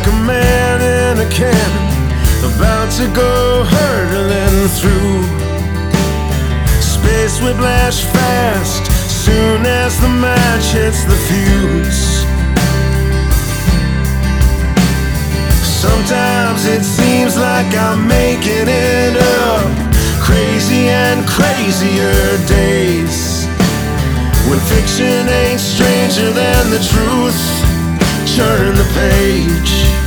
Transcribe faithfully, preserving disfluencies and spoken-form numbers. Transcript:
like a man in a cannon, about to go hurtling through space. We blash fast soon as the match hits the fuse. Sometimes it seems like I'm making it up, crazy and crazier days, when fiction ain't stranger than the truth. Turn the page.